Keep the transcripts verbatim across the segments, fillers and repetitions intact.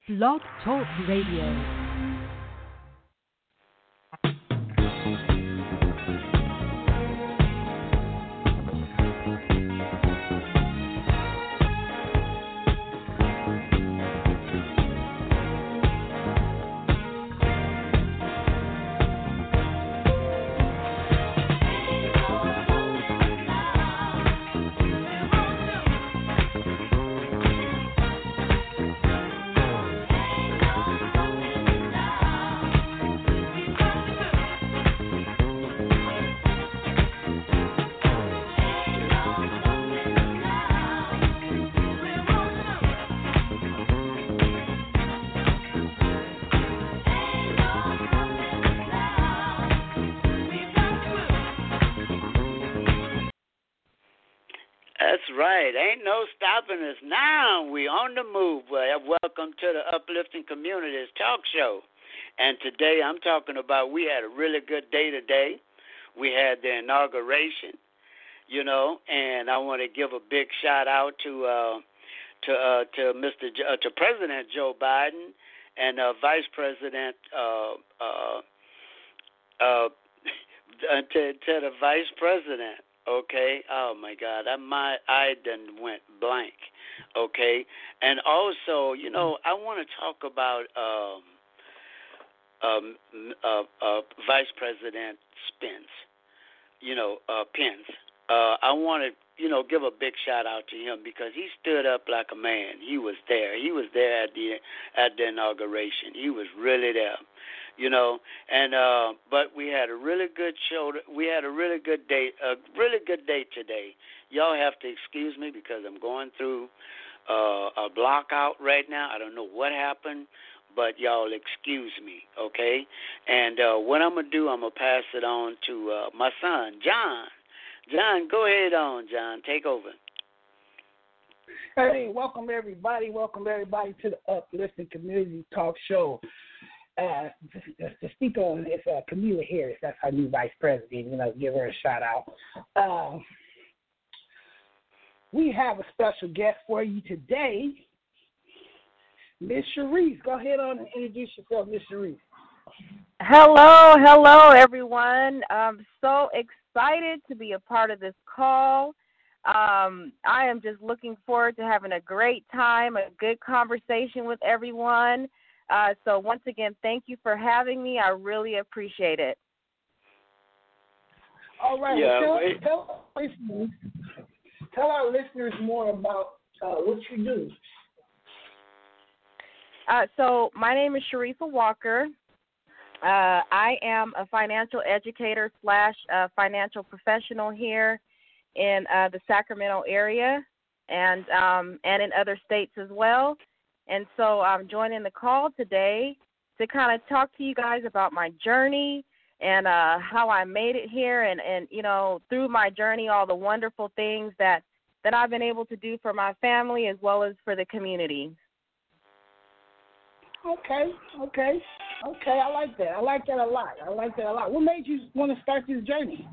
Blog Talk Radio. That's right. Ain't no stopping us now. We on the move. Well, welcome to the Uplifting Communities Talk Show. And today I'm talking about we had a really good day today. We had the inauguration, you know, and I want to give a big shout out to uh, to uh, to Mister J- uh, to President Joe Biden and uh, Vice President uh, uh, uh, to to the Vice President. Okay. Oh my God, I my I done went blank. Okay, and also, you know, I want to talk about um, um, uh, uh, Vice President Spence. You know, uh, Pence. Uh, I want to, you know, give a big shout out to him because he stood up like a man. He was there. He was there at the at the inauguration. He was really there. You know, and uh, but we had a really good show. We had a really good day, a really good day today. Y'all have to excuse me because I'm going through uh, a block out right now. I don't know what happened, but y'all excuse me, okay? And uh, what I'm gonna do, I'm gonna pass it on to uh, my son, John. John, go ahead on, John. Take over. Hey, welcome everybody. Welcome everybody to the Uplifting Community Talk Show. Uh, the speaker on is uh, Camilla Harris. That's our new vice president. You know, give her a shout out. Uh, we have a special guest for you today, Miss Sharice. Go ahead on and introduce yourself, Miss Sharice. Hello, hello, everyone. I'm so excited to be a part of this call. Um, I am just looking forward to having a great time, a good conversation with everyone. Uh, so once again, thank you for having me. I really appreciate it. All right. Yeah, well, wait. tell, tell, our listeners, tell our listeners more about uh, what you do. Uh, so my name is Sharifa Walker. Uh, I am a financial educator slash uh, financial professional here in uh, the Sacramento area and um, and in other states as well. And so I'm joining the call today to kind of talk to you guys about my journey and uh, how I made it here and, and, you know, through my journey, all the wonderful things that, that I've been able to do for my family as well as for the community. Okay, okay, okay. I like that. I like that a lot. I like that a lot. What made you want to start this journey?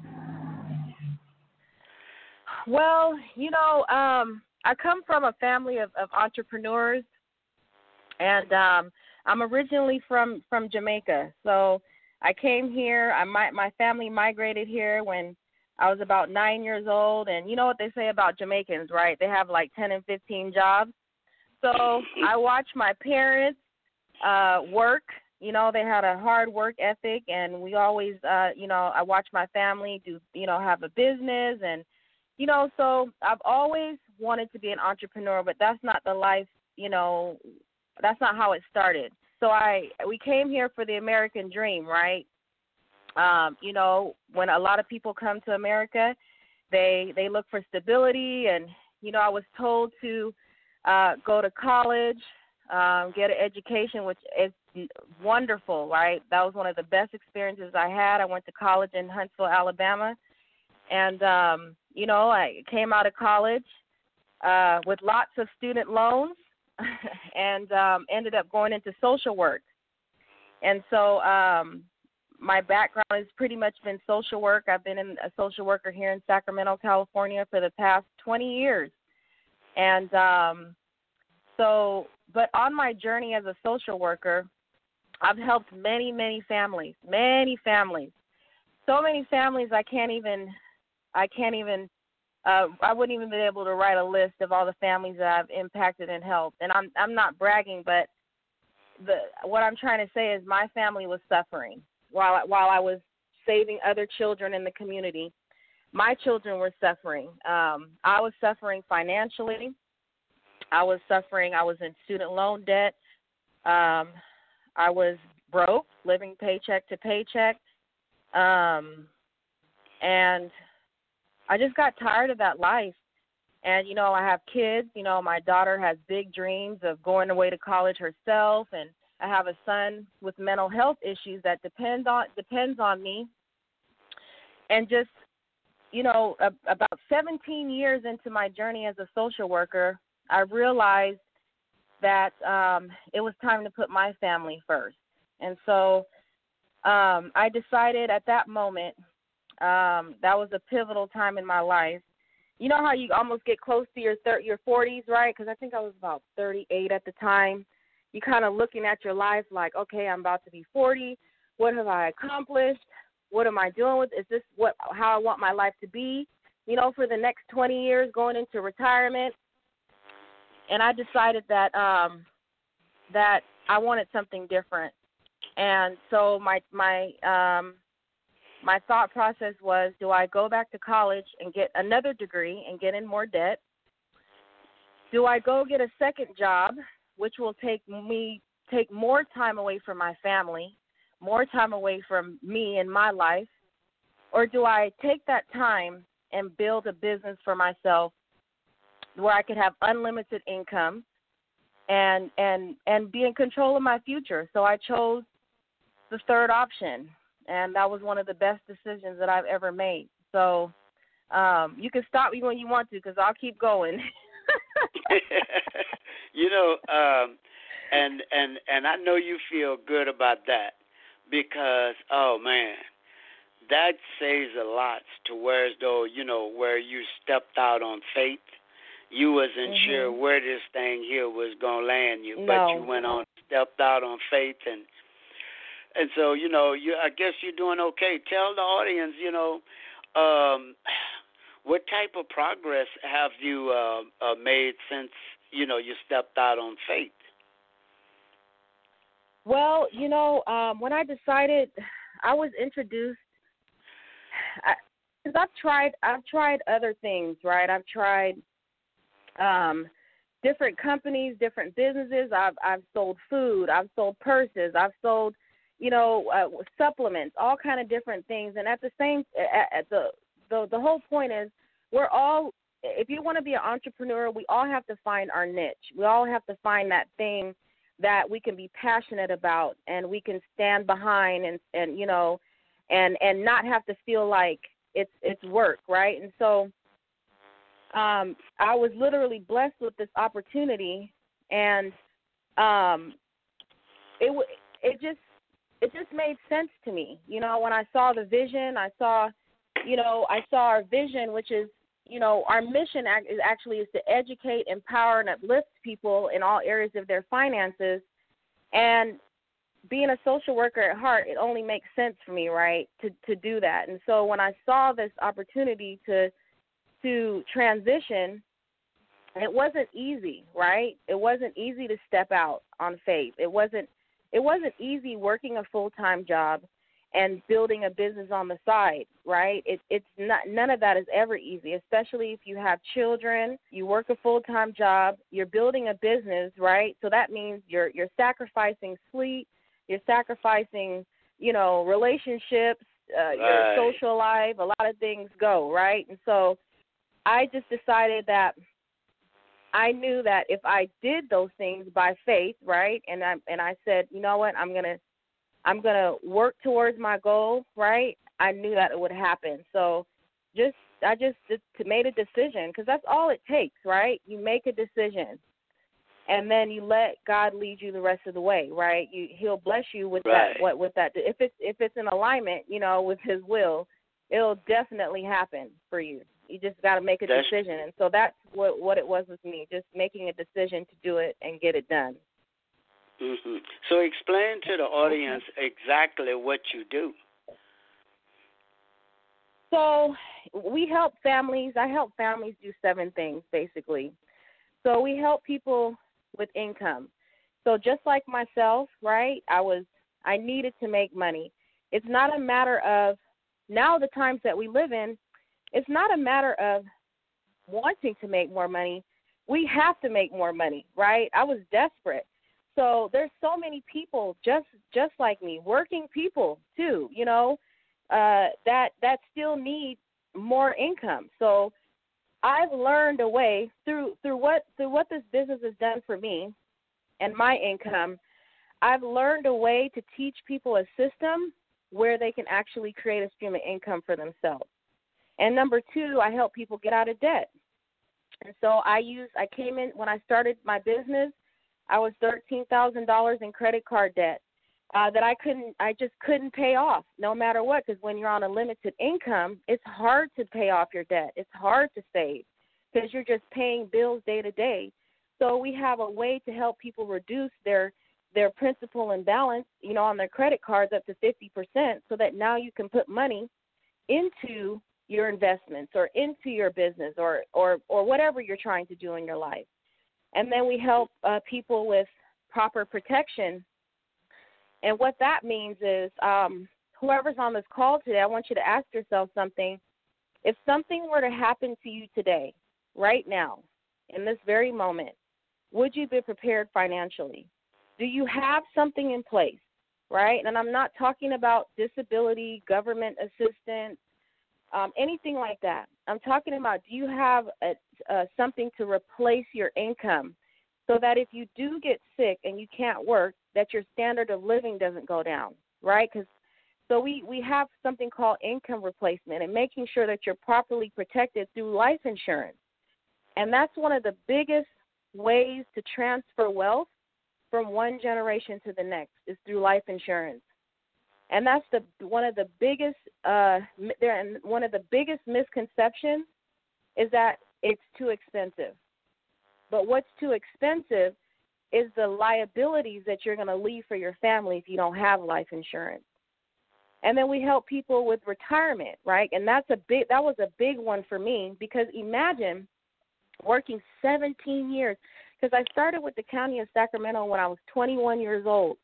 Well, you know, um, I come from a family of, of entrepreneurs. And um, I'm originally from, from Jamaica, so I came here. I my my family migrated here when I was about nine years old. And you know what they say about Jamaicans, right? They have like ten and fifteen jobs. So I watched my parents uh, work. You know, they had a hard work ethic, and we always, uh, you know, I watched my family do, you know, have a business, and you know, so I've always wanted to be an entrepreneur, but that's not the life, you know. That's not how it started. So I we came here for the American dream, right? Um, you know, when a lot of people come to America, they they look for stability, and you know, I was told to uh, go to college, um, get an education, which is wonderful, right? That was one of the best experiences I had. I went to college in Huntsville, Alabama, and um, you know, I came out of college uh, with lots of student loans. and um, ended up going into social work. And so um, my background has pretty much been social work. I've been in a social worker here in Sacramento, California for the past twenty years. And um, So, but on my journey as a social worker, I've helped many, many families, many families, so many families I can't even, I can't even, uh, I wouldn't even be able to write a list of all the families that I've impacted and helped. And I'm, I'm not bragging, but the what I'm trying to say is my family was suffering while while I was saving other children in the community. My children were suffering. Um, I was suffering financially. I was suffering. I was in student loan debt. Um, I was broke, living paycheck to paycheck. Um, and I just got tired of that life. And, you know, I have kids. You know, my daughter has big dreams of going away to college herself. And I have a son with mental health issues that depend on depends on me. And just, you know, a, about seventeen years into my journey as a social worker, I realized that um, it was time to put my family first. And so um, I decided at that moment, um, that was a pivotal time in my life. You know how you almost get close to your thir- your forties, right? Because I think I was about thirty-eight at the time. You kind of looking at your life like, okay, I'm about to be forty. What have I accomplished? What am I doing with? Is this what how I want my life to be? You know, for the next twenty years, going into retirement. And I decided that um, that I wanted something different. And so my my um, my thought process was, do I go back to college and get another degree and get in more debt? Do I go get a second job, which will take me take more time away from my family, more time away from me and my life? Or do I take that time and build a business for myself where I could have unlimited income and and and be in control of my future? So I chose the third option, and that was one of the best decisions that I've ever made. So um, you can stop me when you want to, because I'll keep going. You know, um, and and and I know you feel good about that, because, oh, man, that says a lot to where as though, you know, where you stepped out on faith. You wasn't mm-hmm. sure where this thing here was going to land you, no. but you went on, stepped out on faith. And and so, you know, you I guess you're doing okay. Tell the audience, you know, um, what type of progress have you uh, uh, made since, you know, you stepped out on faith? Well, you know, um, when I decided, I was introduced, because I've tried, I've tried other things, right? I've tried um, different companies, different businesses. I've I've sold food, I've sold purses, I've sold, you know, uh, supplements, all kind of different things. And at the same, at, at the, the the whole point is, we're all, if you want to be an entrepreneur, we all have to find our niche. We all have to find that thing that we can be passionate about and we can stand behind, and, and you know, and and not have to feel like it's it's work, right? And so um, I was literally blessed with this opportunity, and um, it w- it just it just made sense to me. You know, when I saw the vision, I saw, you know, I saw our vision, which is, you know, our mission act is actually is to educate, empower, and uplift people in all areas of their finances. And being a social worker at heart, it only makes sense for me, right, to, to do that. And so when I saw this opportunity to to transition, it wasn't easy, right? It wasn't easy to step out on faith. It wasn't it wasn't easy working a full-time job and building a business on the side, right? It, it's not, none of that is ever easy, especially if you have children, you work a full-time job, you're building a business, right? So that means you're you're sacrificing sleep, you're sacrificing, you know, relationships, uh, right. your social life, a lot of things go, right? And so I just decided that I knew that if I did those things by faith, right, and I and I said, you know what, I'm gonna I'm gonna work towards my goal, right? I knew that it would happen. So, just I just, just made a decision, because that's all it takes, right? You make a decision, and then you let God lead you the rest of the way, right? You He'll bless you with right. that. What with that? If it's if it's in alignment, you know, with His will, it'll definitely happen for you. You just got to make a That's, decision. And so that's what, what it was with me, just making a decision to do it and get it done. mm-hmm. So explain to the audience exactly what you do. So we help families. I help families do seven things, basically. So we help people with income. So just like myself, right, I was I needed to make money. It's not a matter of, now the times that we live in, it's not a matter of wanting to make more money. We have to make more money, right? I was desperate. So there's so many people just just like me, working people too, you know, uh, that that still need more income. So I've learned a way through through what through what this business has done for me and my income. I've learned a way to teach people a system where they can actually create a stream of income for themselves. And number two, I help people get out of debt. And so I use I came in when I started my business, I was thirteen thousand dollars in credit card debt uh, that I couldn't, I just couldn't pay off no matter what, because when you're on a limited income, it's hard to pay off your debt. It's hard to save because you're just paying bills day to day. So we have a way to help people reduce their their principal and balance, you know, on their credit cards up to fifty percent, so that now you can put money into your investments or into your business or, or, or whatever you're trying to do in your life. And then we help uh, people with proper protection. And what that means is um, whoever's on this call today, I want you to ask yourself something. If something were to happen to you today, right now, in this very moment, would you be prepared financially? Do you have something in place, right? And I'm not talking about disability, government assistance, um, anything like that. I'm talking about, do you have a, uh, something to replace your income so that if you do get sick and you can't work, that your standard of living doesn't go down, right? Because so we, we have something called income replacement and making sure that you're properly protected through life insurance. And that's one of the biggest ways to transfer wealth from one generation to the next is through life insurance. And that's the one of the biggest uh, there one of the biggest misconceptions is that it's too expensive. But what's too expensive is the liabilities that you're going to leave for your family if you don't have life insurance. And then we help people with retirement, right? And that's a big that was a big one for me, because imagine working seventeen years, because I started with the County of Sacramento when I was twenty-one years old.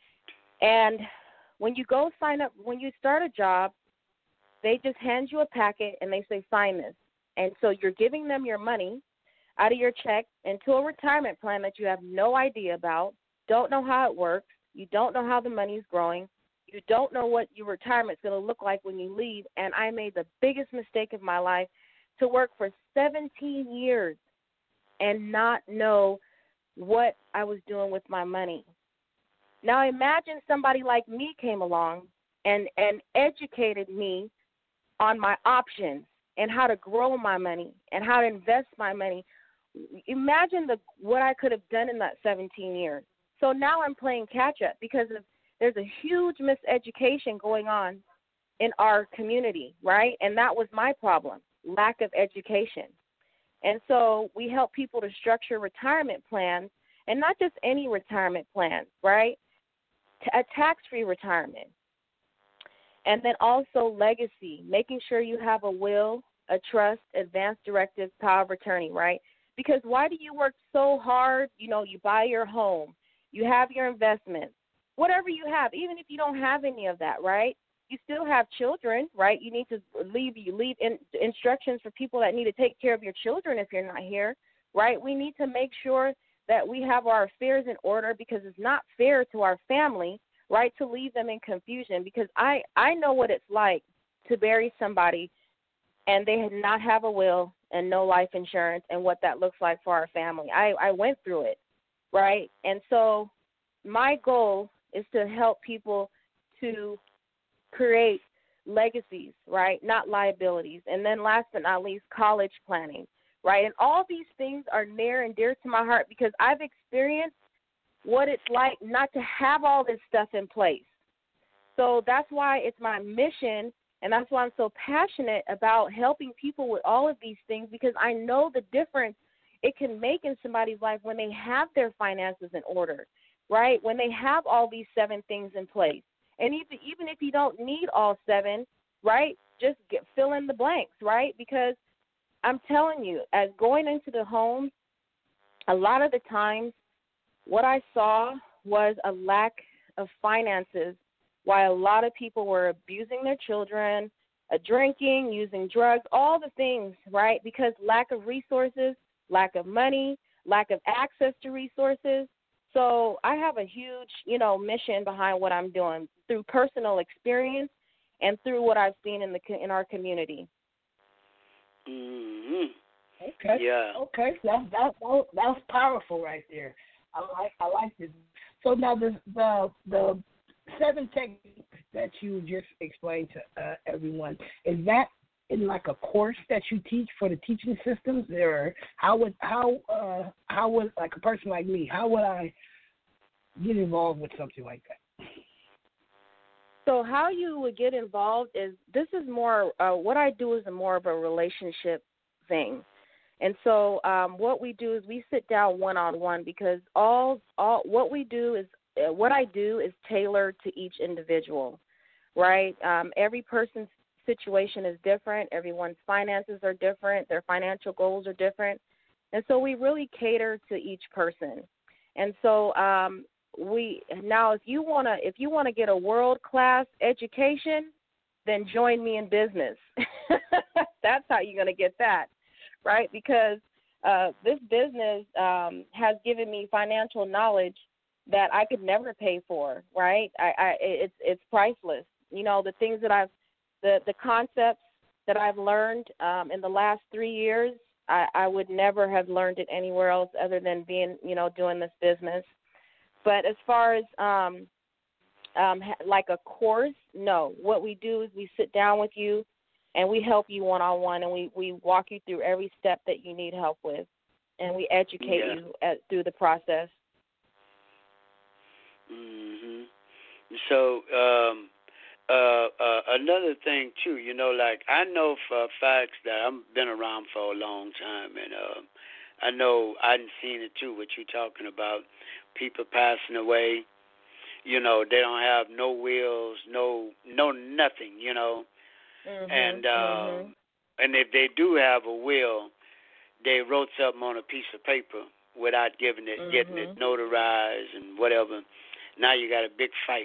And when you go sign up, when you start a job, they just hand you a packet and they say, sign this. And so you're giving them your money out of your check into a retirement plan that you have no idea about, don't know how it works, you don't know how the money is growing, you don't know what your retirement is going to look like when you leave. And I made the biggest mistake of my life to work for seventeen years and not know what I was doing with my money. Now imagine somebody like me came along and, and educated me on my options and how to grow my money and how to invest my money. Imagine the what I could have done in that seventeen years. So now I'm playing catch up because of, there's a huge miseducation going on in our community, right? And that was my problem, lack of education. And so we help people to structure retirement plans, and not just any retirement plans, right? A tax-free retirement. And then also legacy, making sure you have a will, a trust, advance directive, power of attorney, right? Because why do you work so hard? You know, you buy your home, you have your investments, whatever you have, even if you don't have any of that, right? You still have children, right? You need to leave you leave in, instructions for people that need to take care of your children if you're not here, right? We need to make sure that we have our affairs in order, because it's not fair to our family, right, to leave them in confusion. Because I, I know what it's like to bury somebody and they had not have a will and no life insurance, and what that looks like for our family. I, I went through it, right? And so my goal is to help people to create legacies, right, not liabilities. And then last but not least, college planning, right? And all these things are near and dear to my heart because I've experienced what it's like not to have all this stuff in place. So that's why it's my mission And that's why I'm so passionate about helping people with all of these things, because I know the difference it can make in somebody's life when they have their finances in order, right? When they have all these seven things in place. And even, even if you don't need all seven, right, just get, fill in the blanks, right? Because I'm telling you, as going into the home, a lot of the times what I saw was a lack of finances, while a lot of people were abusing their children, uh, drinking, using drugs, all the things, right? Because lack of resources, lack of money, lack of access to resources. So I have a huge, you know, mission behind what I'm doing through personal experience and through what I've seen in the in our community. Mhm. Okay. Yeah. Okay. That that that that's powerful right there. I like I like this. So now the the the seven techniques that you just explained to uh, everyone, is that in like a course that you teach for the teaching systems, or how would how uh, how would like a person like me, how would I get involved with something like that? So how you would get involved is, this is more, uh, what I do is a more of a relationship thing. And so um, what we do is we sit down one-on-one, because all all what we do is, uh, what I do is tailored to each individual, right? Um, every person's situation is different. Everyone's finances are different. Their financial goals are different. And so we really cater to each person. And so um, we now, if you want to if you want to get a world-class education, then join me in business. That's how you're going to get that, right? Because uh, this business um, has given me financial knowledge that I could never pay for, right? I, I it's it's priceless. You know, the things that I've the the concepts that I've learned um, in the last three years, I, I would never have learned it anywhere else other than being, you know, doing this business. But as far as um, um, like a course, no. What we do is we sit down with you and we help you one-on-one, and we, we walk you through every step that you need help with, and we educate Yeah. you at, through the process. Mhm. So um, uh, uh, another thing too, you know, like I know for facts that I've been around for a long time, and uh, I know I've seen it too. What you're talking about, people passing away, you know, they don't have no wills, no no nothing, you know, Mm-hmm, and um, mm-hmm. and if they do have a will, they wrote something on a piece of paper without giving it, Mm-hmm. getting it notarized and whatever. Now you got a big fight.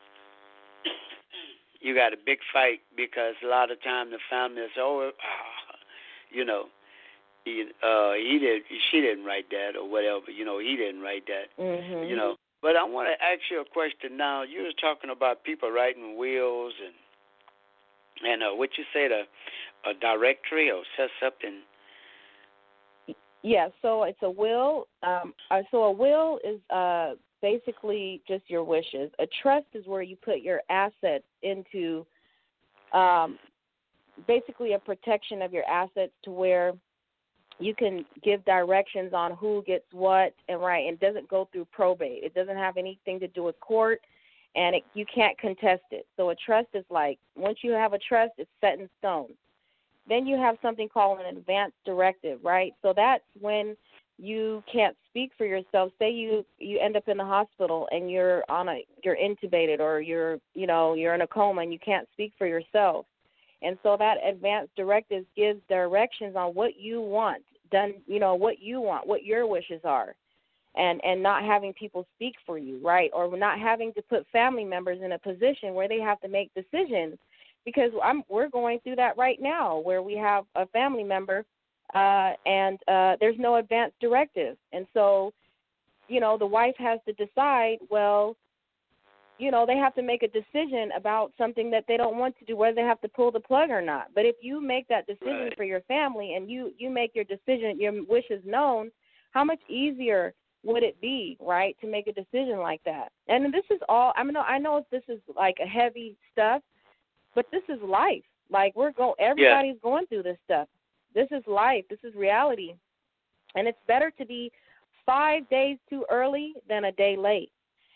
You got a big fight because a lot of time the family is, oh, ah, you know, he, uh, he did, she didn't write that or whatever. You know, he didn't write that. Mm-hmm. You know, but I want to ask you a question now. You was talking about people writing wills and and uh, what you said, a a directory or set something. Yeah, so it's a will. Um, uh, so a will is uh, basically just your wishes. A trust is where you put your assets into, um, basically a protection of your assets, to where you can give directions on who gets what, and right, and it doesn't go through probate. It doesn't have anything to do with court, and it, you can't contest it. So a trust is like, once you have a trust, it's set in stone. Then you have something called an advance directive, right? So that's when you can't speak for yourself. Say you, you end up in the hospital and you're on a you're intubated, or you're you know you're in a coma and you can't speak for yourself. And so that advance directive gives directions on what you want done, you know, what you want, what your wishes are, and and not having people speak for you, right? Or not having to put family members in a position where they have to make decisions. Because I'm, we're going through that right now, where we have a family member uh, and uh, there's no advance directive. And so, you know, the wife has to decide, well, you know, they have to make a decision about something that they don't want to do, whether they have to pull the plug or not. But if you make that decision Right. for your family, and you, you make your decision, your wishes known, how much easier would it be, right, to make a decision like that? And this is all, I mean, I know this is like a heavy stuff, but this is life. Like, we're go, everybody's yeah. going through this stuff. This is life. This is reality. And it's better to be five days too early than a day late.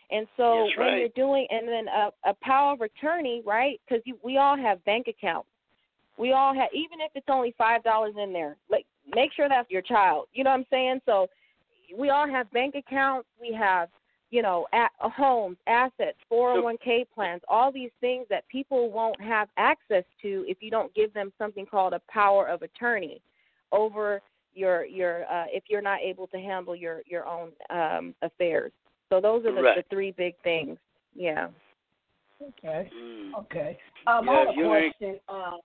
And so That's when right. you're doing, and then a, a power of attorney, right, because we all have bank accounts. We all have, even if it's only five dollars in there, like make sure that's your child. You know what I'm saying? So we all have bank accounts. We have, you know, at, uh, homes, assets, four oh one k plans, all these things that people won't have access to if you don't give them something called a power of attorney over your your uh, if you're not able to handle your your own um, affairs. So those are the, right. the three big things. Yeah. Okay. Mm. Okay. Um, Yeah, I have a you ain't- question. Um,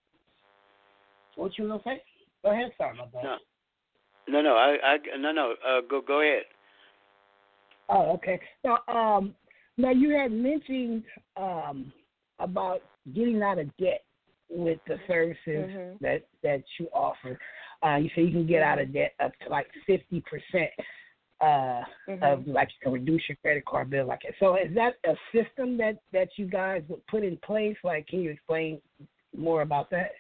what you gonna say? Go ahead. Sorry about that. No, no, no. I, I, no, no. Uh, go, go ahead. Oh, okay. Now, um, now you had mentioned um about getting out of debt with the services Mhm. that that you offer. Uh, you say you can get out of debt up to like fifty percent. Uh, Mhm. of like you can reduce your credit card bill like that. So is that a system that that you guys would put in place? Like, can you explain more about that?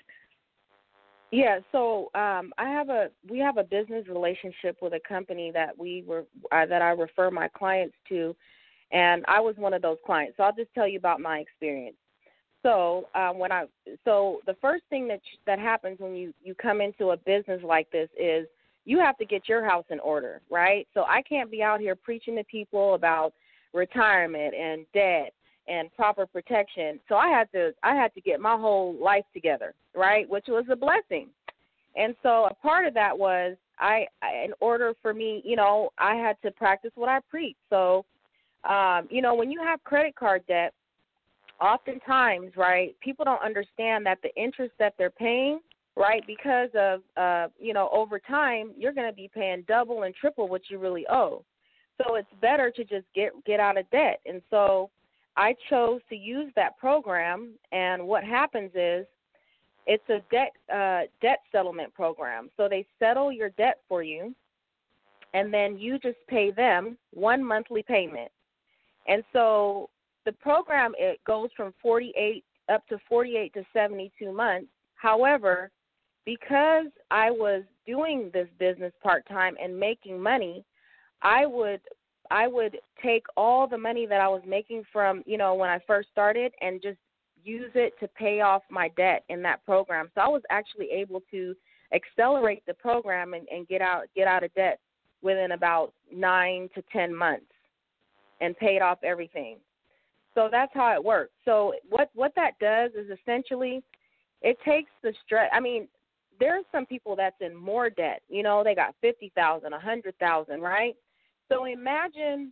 Yeah, so um, I have a we have a business relationship with a company that we were uh, that I refer my clients to, and I was one of those clients. So I'll just tell you about my experience. So um, when I so the first thing that that happens when you you come into a business like this is you have to get your house in order, right? So I can't be out here preaching to people about retirement and debt and proper protection. So I had to I had to get my whole life together, right? Which was a blessing. And so a part of that was I, I in order for me, you know, I had to practice what I preach. So um, you know, when you have credit card debt, oftentimes, right, people don't understand that the interest that they're paying, right, because of, uh, you know, over time, you're going to be paying double and triple what you really owe. So it's better to just get get out of debt. And so I chose to use that program, and what happens is it's a debt uh, debt settlement program. So they settle your debt for you, and then you just pay them one monthly payment. And so the program, it goes from forty-eight up to forty-eight to seventy-two months. However, because I was doing this business part-time and making money, I would I would take all the money that I was making from, you know, when I first started and just use it to pay off my debt in that program. So I was actually able to accelerate the program and, and get out get out of debt within about nine to ten months and paid off everything. So that's how it works. So what, what that does is essentially it takes the stress. I mean, there's some people that's in more debt. You know, they got fifty thousand dollars, one hundred thousand dollars, right? So imagine,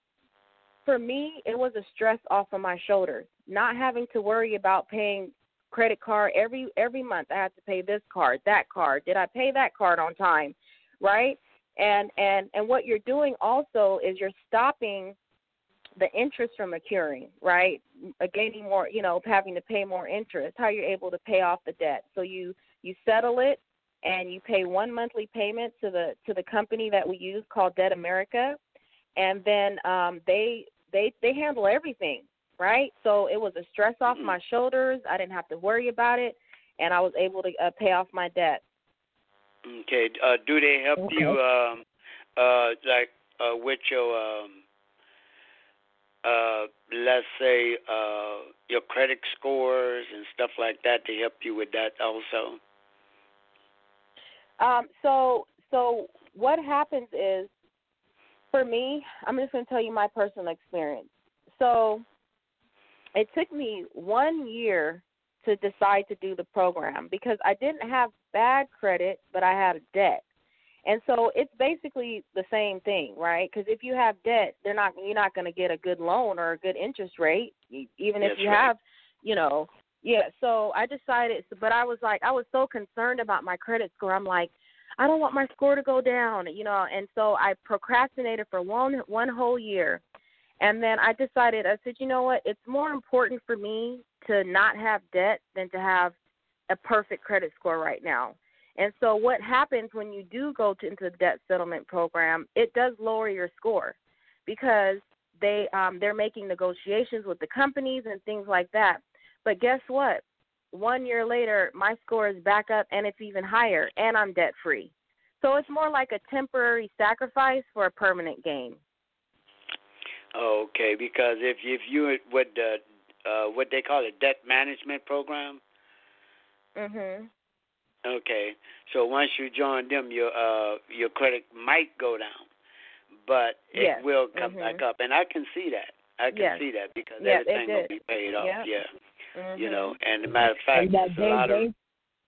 for me, it was a stress off of my shoulders, not having to worry about paying credit card every every month. I had to pay this card, that card. Did I pay that card on time, right? And and and what you're doing also is you're stopping the interest from accruing, right? Gaining more, you know, having to pay more interest. How you're able to pay off the debt. So you you settle it, and you pay one monthly payment to the to the company that we use called Debt America, and then um, they they they handle everything, right? So it was a stress off my shoulders. I didn't have to worry about it, and I was able to uh, pay off my debt. Okay. Uh, do they help Okay. you, um, uh, like, uh, with your, um, uh, let's say, uh, your credit scores and stuff like that? They help you with that also? Um, so so what happens is, for me, I'm just going to tell you my personal experience. So it took me one year to decide to do the program because I didn't have bad credit, but I had a debt. And so it's basically the same thing, right? Because if you have debt, they're not you're not going to get a good loan or a good interest rate, even if That's you right. have, you know. Yeah, so I decided, but I was like, I was so concerned about my credit score. I'm like, I don't want my score to go down, you know. And so I procrastinated for one one whole year. And then I decided, I said, you know what, it's more important for me to not have debt than to have a perfect credit score right now. And so what happens when you do go to, into the debt settlement program, it does lower your score because they, um, they're making negotiations with the companies and things like that. But guess what? One year later, my score is back up, and it's even higher, and I'm debt-free. So it's more like a temporary sacrifice for a permanent gain. Okay, because if if you with the uh, what they call a debt management program. Mhm. Okay, so once you join them, your uh your credit might go down, but it Yes. will come Mhm. back up, and I can see that. I can yes. see that because Yes, it everything will did. be paid off. Yep. Yeah, Mhm. you know. And as a matter of fact, And that it's a they lot of. they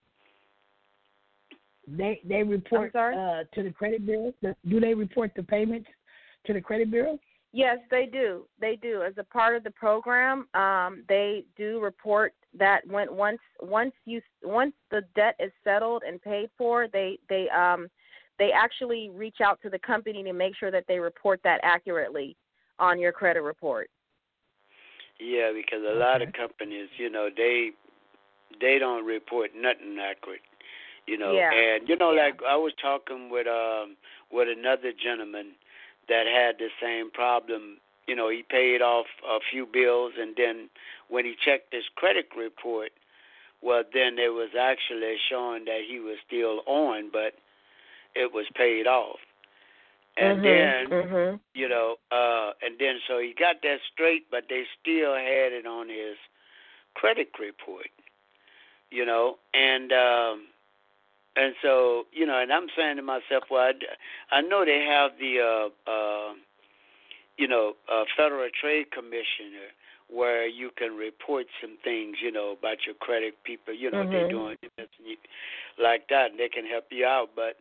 they they report I'm sorry? uh, to the credit bureau. Do they report the payments to the credit bureau? Yes, they do. They do. As a part of the program, um, they do report that when once once you once the debt is settled and paid for, they they um they actually reach out to the company to make sure that they report that accurately on your credit report. Yeah, because a lot of companies, you know, they they don't report nothing accurate. You know, Yeah. and you know, Yeah. like I was talking with um with another gentleman that had the same problem. You know, he paid off a few bills, and then when he checked his credit report, well, then it was actually showing that he was still on, but it was paid off. And Mhm. then, Mhm. you know, uh, and then so he got that straight, but they still had it on his credit report. You know, and um, and so you know, and I'm saying to myself, well, I, I know they have the uh, uh, you know, uh, Federal Trade Commissioner, where you can report some things, you know, about your credit people, you know, Mhm. they're doing like that, and they can help you out. But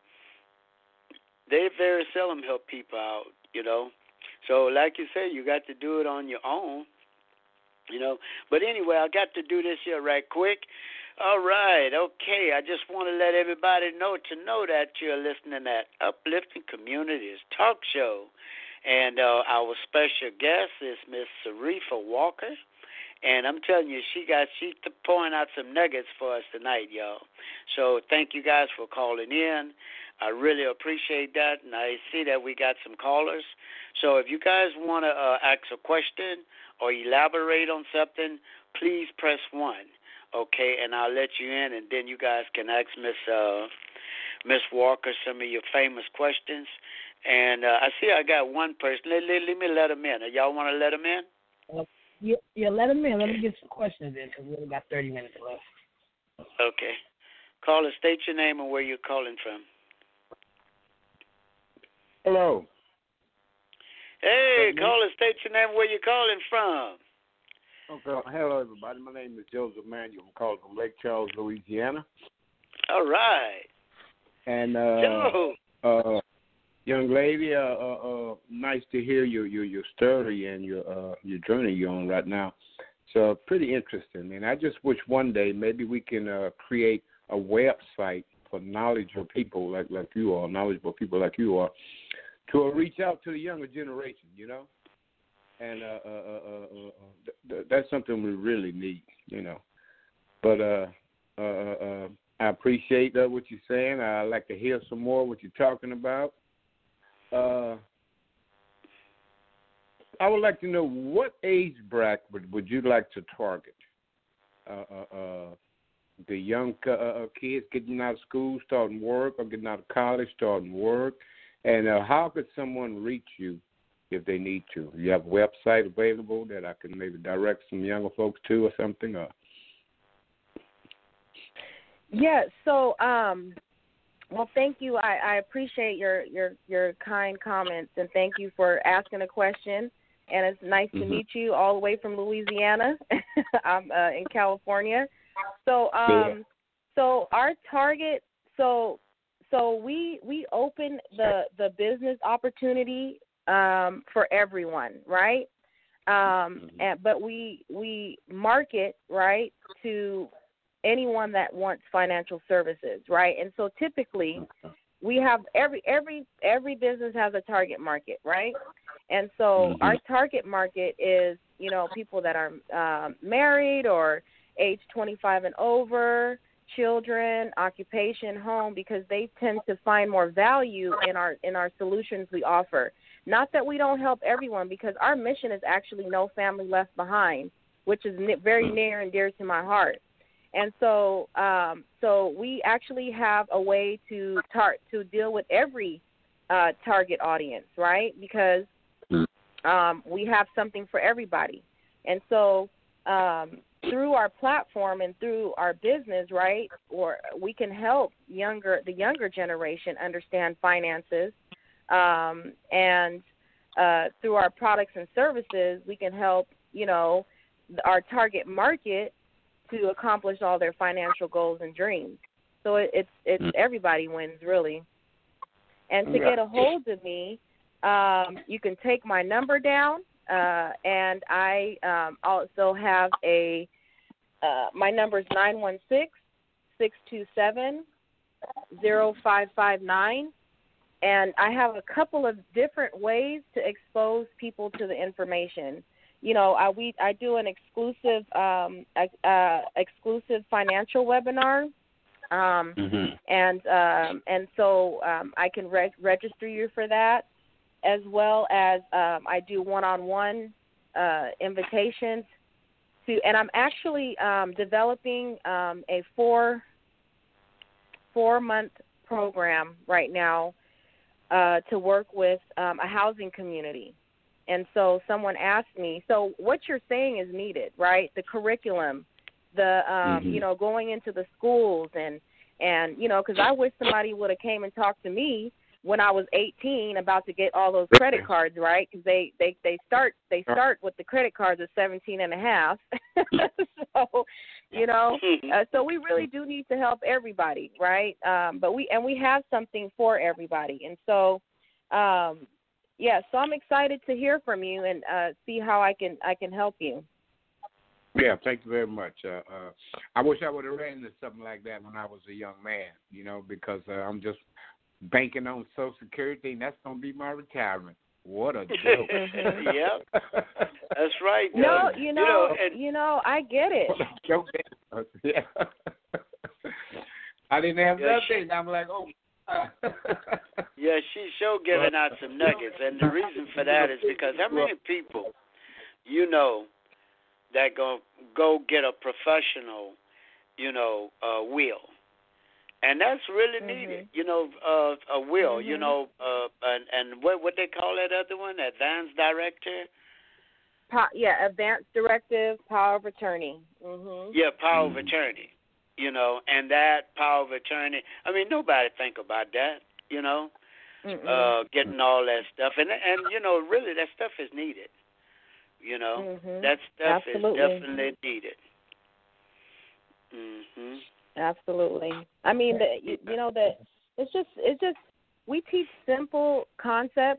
they very seldom help people out, you know. So, like you said, you got to do it on your own, you know. But anyway, I got to do this here right quick. All right, okay. I just want to let everybody know to know that you're listening at Uplifting Communities Talk Show. And uh, our special guest is Miss Sarifa Walker. And I'm telling you, she got she pouring out some nuggets for us tonight, y'all. So thank you guys for calling in. I really appreciate that. And I see that we got some callers. So if you guys want to uh, ask a question or elaborate on something, please press one. Okay, and I'll let you in, and then you guys can ask Miss uh, Miss Walker some of your famous questions. And uh, I see I got one person. Let, let, let me let them in. Y'all want to let them in? Uh, yeah, yeah, let them in. Let me get some questions in because we only got thirty minutes left. Okay. Caller, state your name and where you're calling from. Hello. Hey, caller, state your name and where you're calling from. Okay. Hello, everybody. My name is Joseph Manuel. I'm calling from Lake Charles, Louisiana. All right. And uh, Joe. uh, young lady, uh, uh, uh, nice to hear your your, your story and your uh, your journey you're on right now. So pretty interesting. And I just wish one day maybe we can uh, create a website for knowledgeable people like like you are, knowledgeable people like you are, to uh, reach out to the younger generation. You know. And uh, uh, uh, uh, uh, th- that's something we really need, you know. But uh, uh, uh, I appreciate uh, what you're saying. I'd like to hear some more what you're talking about. Uh, I would like to know what age bracket would, would you like to target? Uh, uh, uh, the young uh, kids getting out of school, starting work, or getting out of college, starting work? And uh, how could someone reach you if they need to? You have a website available that I can maybe direct some younger folks to or something? Or? Yeah, so, um, well, thank you. I, I appreciate your, your, your kind comments, and thank you for asking a question. And it's nice mm-hmm. to meet you all the way from Louisiana. I'm uh, in California. So, um, yeah. so our target, so so we we open the, the business opportunity um, for everyone, right? Um, mm-hmm. and, but we we market, right, to anyone that wants financial services, right? And so typically we have every every every business has a target market, right? And so mm-hmm. our target market is, you know, people that are um, married or age twenty-five and over, children, occupation, home, because they tend to find more value in our in our solutions we offer. Not that we don't help everyone, because our mission is actually no family left behind, which is very near and dear to my heart. And so, um, so we actually have a way to tar- to deal with every uh, target audience, right? Because um, we have something for everybody. And so um, through our platform and through our business, right, or we can help younger the younger generation understand finances, um, and uh, through our products and services, we can help, you know, our target market to accomplish all their financial goals and dreams. So it, it's it's everybody wins, really. And to get a hold of me, um, you can take my number down, uh, and I um, also have a uh, my number is nine one six, six two seven, zero five five nine, and I have a couple of different ways to expose people to the information. You know, I we I do an exclusive um, uh, exclusive financial webinar. Um, mm-hmm. and um, and so um, I can re- register you for that, as well as um, I do one-on-one uh, invitations to, and I'm actually um, developing um, a four four month program right now uh, to work with um, a housing community. And so someone asked me, so what you're saying is needed, right? The curriculum. The um, mm-hmm. you know, going into the schools and and you know, because I wish somebody would have came and talked to me when I was eighteen about to get all those credit cards, right? Because they, they they start they start with the credit cards at seventeen and a half. So you know, uh, so we really do need to help everybody, right? Um, but we and we have something for everybody, and so um, yeah. So I'm excited to hear from you and uh, see how I can I can help you. Yeah, thank you very much. Uh, uh, I wish I would have ran into something like that when I was a young man, you know, because uh, I'm just banking on Social Security, and that's going to be my retirement. What a joke. Yep, that's right. No, you know, you know, and, you know, I get it. What a joke. Yeah. I didn't have yeah, nothing. She, I'm like, oh. Yeah, she's sure giving out some nuggets, and the reason for that is because how many people, you know, that go go get a professional, you know, uh, will, and that's really mm-hmm. needed. You know, uh, a will. Mm-hmm. You know, uh, and and what what they call that other one, advanced director. Pa- yeah, advanced directive, power of attorney. Mm-hmm. Yeah, power mm-hmm. of attorney. You know, and that power of attorney. I mean, nobody think about that. You know, Mm-mm. uh, getting all that stuff, and and you know, really, that stuff is needed. You know, mm-hmm. that stuff Absolutely. is definitely needed. Mhm. Absolutely. I mean, the, you, you know that it's just it's just we teach simple concepts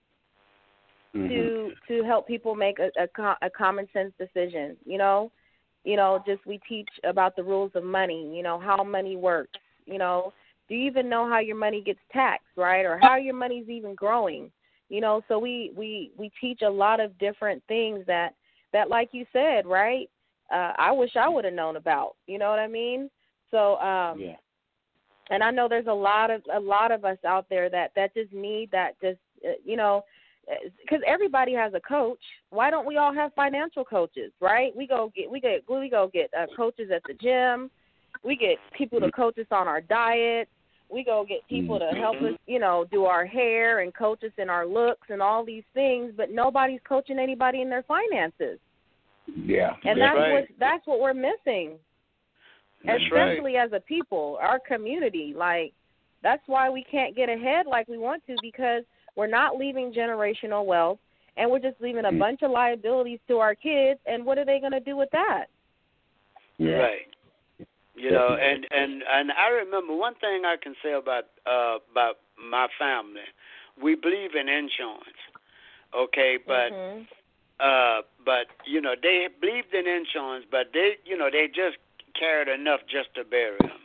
mm-hmm. to to help people make a, a, a common sense decision. You know, you know, just we teach about the rules of money. You know, how money works. You know, do you even know how your money gets taxed, right? Or how your money's even growing? You know, so we, we, we teach a lot of different things that, that like you said, right, uh, I wish I would have known about. You know what I mean? So, um, yeah. And I know there's a lot of a lot of us out there that, that just need that, just uh, you know, because everybody has a coach. Why don't we all have financial coaches, right? We go get we get we go get uh, coaches at the gym. We get people to coach us on our diet. We go get people to help us, you know, do our hair and coach us in our looks and all these things, but nobody's coaching anybody in their finances. Yeah. And that's right. what that's what we're missing. That's Especially right. as a people, our community. Like, that's why we can't get ahead like we want to, because we're not leaving generational wealth, and we're just leaving a mm. bunch of liabilities to our kids, and what are they going to do with that? Yeah. Right. You know, and, and, and I remember one thing I can say about uh, about my family. We believe in insurance, okay, but mm-hmm. uh, but you know they believed in insurance, but they you know they just cared enough just to bury them,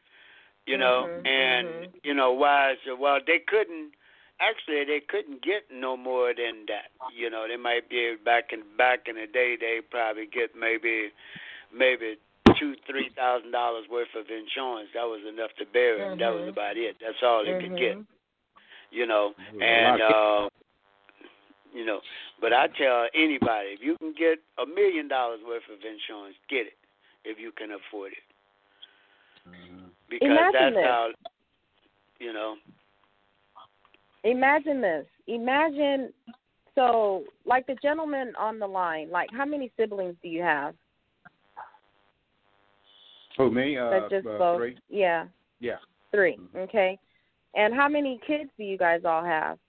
you know, mm-hmm. and mm-hmm. you know why? So, well, they couldn't actually they couldn't get no more than that. You know, they might be back in back in the day they probably get maybe maybe. two, three thousand dollars worth of insurance. That was enough to bury him. Mm-hmm. That was about it. That's all they mm-hmm. could get. You know, and uh, you know, but I tell anybody, if you can get a million dollars worth of insurance, get it if you can afford it. Mm-hmm. Because Imagine that's this. how, you know. Imagine this. Imagine so like the gentleman on the line, like how many siblings do you have? Who, me? Uh, that just uh, spoke? three. Yeah. Yeah. Three. Mm-hmm. Okay. And how many kids do you guys all have?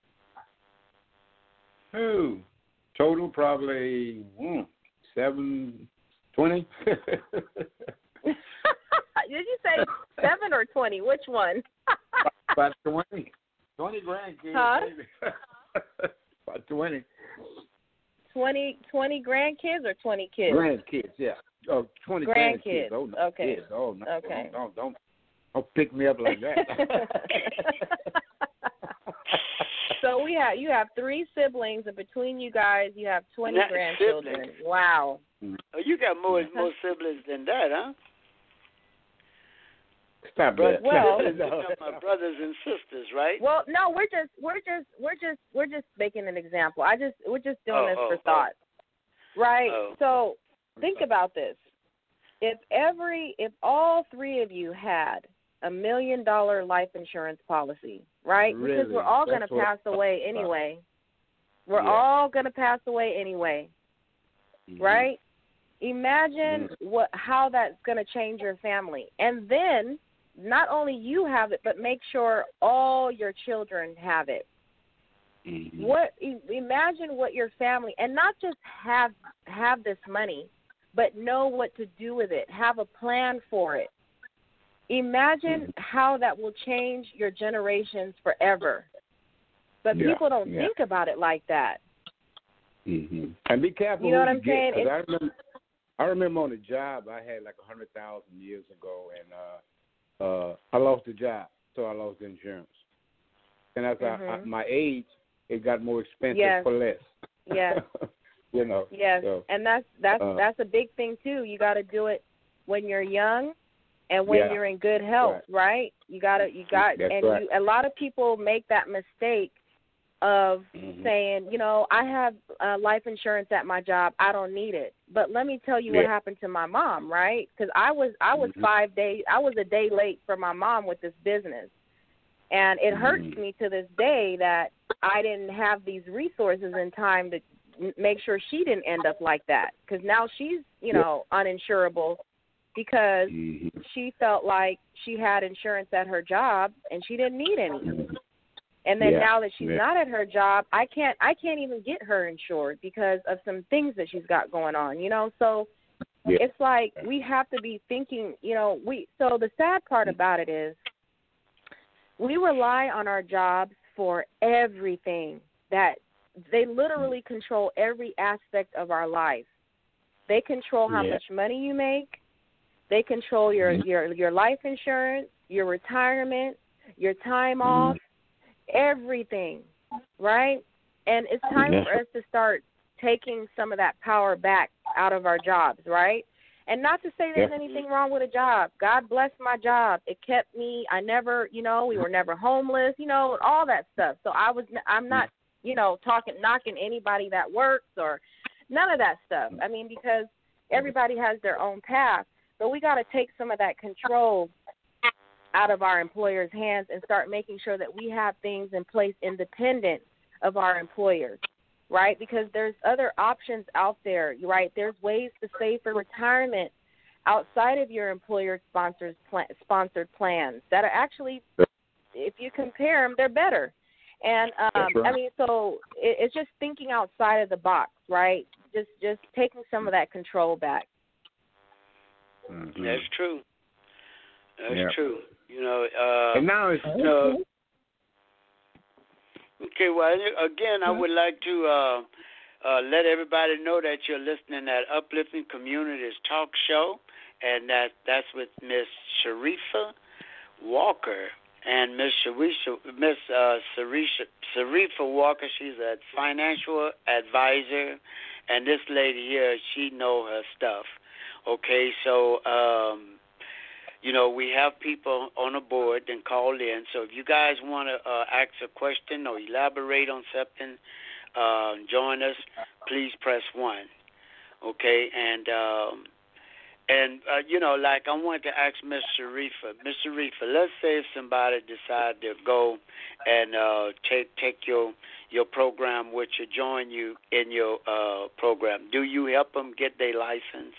Who? Total probably mm, seven, twenty. Did you say seven or twenty? Which one? About twenty. Twenty grandkids. Huh? About twenty. Twenty, twenty grandkids or twenty kids? Grandkids, yeah. Oh, twenty grandkids. grandkids. Oh, no. Okay. Kids. Oh, no. Okay. Don't, don't, don't, don't pick me up like that. So we have you have three siblings, and between you guys, you have twenty Not grandchildren. siblings. Wow. Oh, you got more more siblings than that, huh? Stop Brothers, that. Well- sisters, you're talking about brothers and sisters, right? Well, no, we're just we're just we're just we're just making an example. I just we're just doing Oh, this oh, for oh. thought, right? Oh. So think about this: if every if all three of you had a million dollar life insurance policy, right? Really? Because we're all going to That's what pass I'm away talking about. anyway. We're Yeah. all going to pass away anyway, Mhm. right? Imagine Mhm. what how that's going to change your family, and then not only you have it, but make sure all your children have it. Mhm. What imagine what your family, and not just have have this money, but know what to do with it. Have a plan for it. Imagine Mhm. how that will change your generations forever. But Yeah, people don't yeah. think about it like that. Mm-hmm. And be careful You know who what I'm you get, saying? 'cause I remember, I remember on a job I had like a hundred thousand years ago, and uh, uh, I lost the job, so I lost the insurance. And as I, I, Mhm. my age, it got more expensive Yes. for less. Yes. You know. Yes, So, and that's that's uh, that's a big thing too. You got to do it when you're young, and when Yeah. you're in good health, right? You gotta you got That's and right. you, a lot of people make that mistake of Mhm. saying, you know, I have uh, life insurance at my job, I don't need it. But let me tell you what Yeah. happened to my mom, right? Because I was I was Mhm. five days, I was a day late for my mom with this business, and it hurts Mhm. me to this day that I didn't have these resources in time to m- make sure she didn't end up like that. Because now she's, you know, uninsurable because Mhm. she felt like she had insurance at her job and she didn't need any. And then Yeah, now that she's yeah. not at her job, I can't I can't even get her insured because of some things that she's got going on, you know? So Yeah. it's like we have to be thinking, you know, we so the sad part about it is we rely on our jobs for everything. That they literally control every aspect of our life. They control how Yeah. much money you make. They control your, Mhm. your, your life insurance, your retirement, your time Mhm. off, everything, right? And it's time Yeah. for us to start taking some of that power back out of our jobs, right? And not to say there's Yeah. anything wrong with a job. God bless my job. It kept me. I never, you know, we were never homeless, you know, all that stuff. So I was, I'm not, you know, talking, knocking anybody that works or none of that stuff. I mean, because everybody has their own path. But we got to take some of that control out of our employers' hands and start making sure that we have things in place independent of our employers, right? Because there's other options out there, right? There's ways to save for retirement outside of your employer sponsors plan, sponsored plans that are actually, if you compare them, they're better. And um, That's right. I mean, so it, it's just thinking outside of the box, right? Just just taking some of that control back. Mhm. That's true. That's Yeah. true. You know, uh, And now it's you know, okay, well, again, I would like to uh, uh, let everybody know that you're listening to Uplifting Communities Talk Show, and that that's with Miss Sharifa Walker. And Miss Sharifa, Miss uh, Sharifa, Sharifa Walker, she's a financial advisor, and this lady here, she know her stuff. Okay, so um, you know, we have people on the board and called in. So if you guys want to uh, ask a question or elaborate on something, uh, join us. Please press one. Okay, and um, And, uh, you know, like I wanted to ask Miss Sharifa, Miss Sharifa, let's say if somebody decide to go and uh, take take your your program with you, join you in your uh, program, do you help them get their license?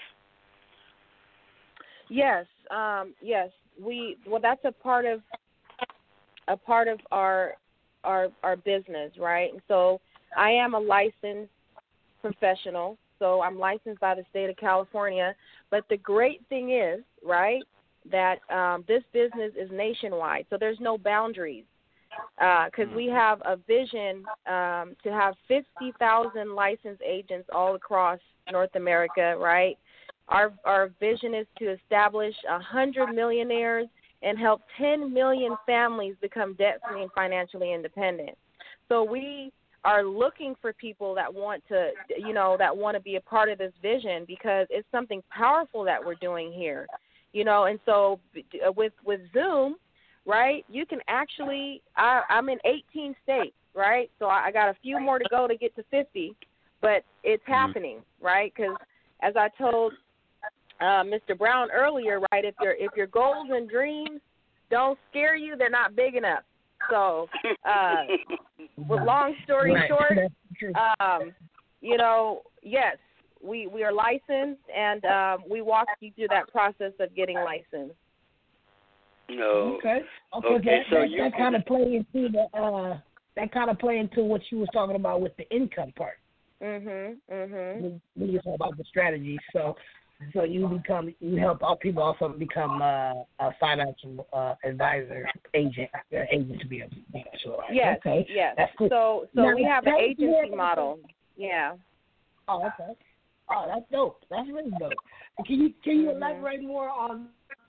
Yes, um, yes. We well, that's a part of a part of our our our business, right? And so I am a licensed professional. So I'm licensed by the state of California. But the great thing is, right, that um, this business is nationwide. So there's no boundaries because uh, we have a vision um, to have fifty thousand licensed agents all across North America, right? Our our vision is to establish one hundred millionaires and help ten million families become debt-free and financially independent. So we are looking for people that want to, you know, that want to be a part of this vision because it's something powerful that we're doing here, you know. And so with with Zoom, right, you can actually, I, I'm in eighteen states, right? So I, I got a few more to go to get to fifty, but it's happening, right? Because as I told uh, Mister Brown earlier, right, if your if your goals and dreams don't scare you, they're not big enough. So, uh, with long story right. short, um, you know, yes, we, we are licensed, and um, we walk you through that process of getting licensed. No. Okay. Okay. Okay, that, so that, you that kind of play into the uh, that kind of play into what you was talking about with the income part. Mhm. Mhm. When, when you talk about the strategy, so. So you become, you help all people also become uh, a financial uh, advisor, agent, uh, agent to be a financial advisor. Yes, okay. yes. That's cool. So, so now, we have an agency more, model. Yeah. Oh, okay. Oh, that's dope. That's really dope. Can you can you mm-hmm. elaborate more on?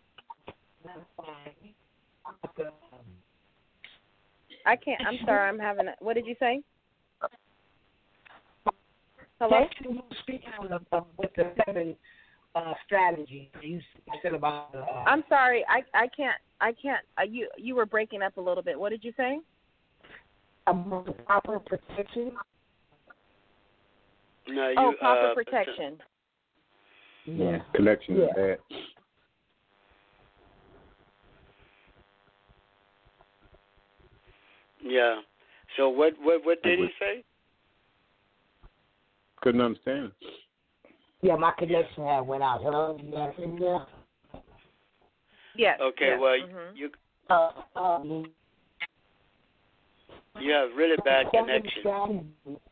I can't. I'm sorry. I'm having. A, what did you say? Hello. Can you speak on the, with the seven? Uh, strategy you said about. Uh, I'm sorry, I I can't I can't. Uh, you you were breaking up a little bit. What did you say? About the proper protection. No, you, oh, proper uh, protection. Yeah, connection yeah. is bad. Yeah. So what what what did he say? Couldn't understand. Yeah, my connection had went out. Hello, you guys hear me now? Yes. Okay, yes. well, mm-hmm. you Uh, um, you have really bad connection.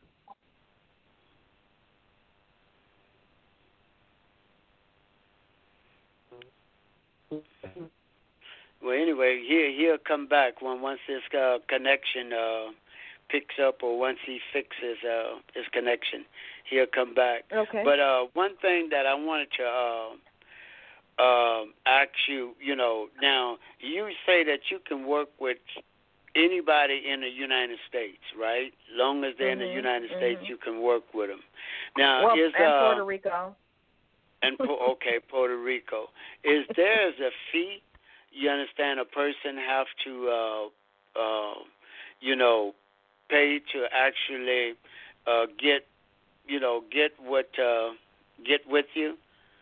Well, anyway, he he'll come back when once his uh, connection uh, picks up, or once he fixes uh, his connection, he'll come back. Okay. But uh, one thing that I wanted to uh, uh, ask you, you know, now you say that you can work with anybody in the United States, right? Long as they're mm-hmm. in the United mm-hmm. States, you can work with them. Now, well, is and uh, Puerto Rico. and okay, Puerto Rico. Is there a fee? You understand? A person have to, uh, uh, you know, pay to actually uh, get, you know, get what uh, get with you.